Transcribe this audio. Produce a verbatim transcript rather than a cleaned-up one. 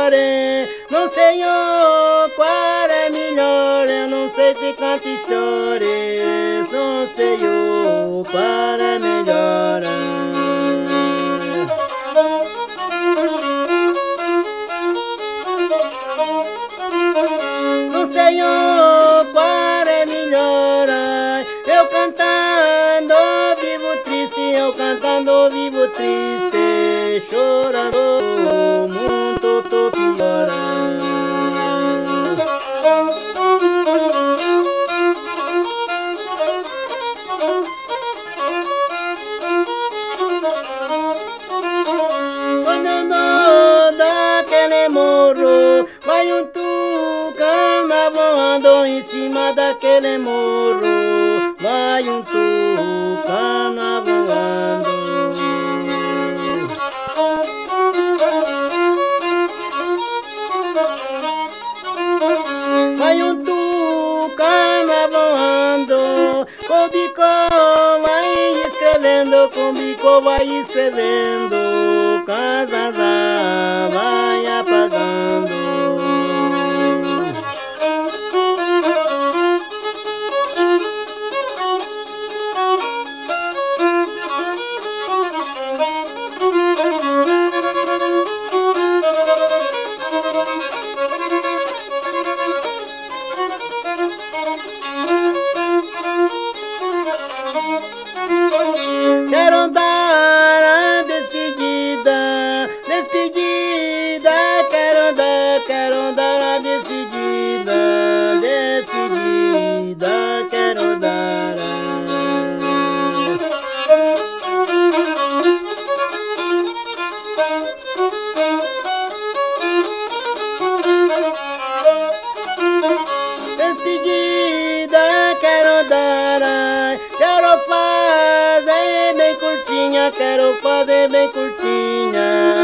chore, não sei oh, qual é melhor. Eu não sei se canta e chore, não sei oh, qual é melhor. Não sei oh, qual é melhor. Eu cantando vivo triste, eu cantando vivo triste, chorando muito tô pior. Quando eu dou daquele morro, vai um tucano voando em cima daquele morro, vai um tucano voando. Vai um tucano voando, com bico vai escrevendo, com bico vai escrevendo, casa vai apagando. Quero dar a despedida, despedida, quero dar, quero dar a despedida, despedida, quero dar. Despedida, quero dar, quero fazer bem curtinha, quero fazer bem curtinha.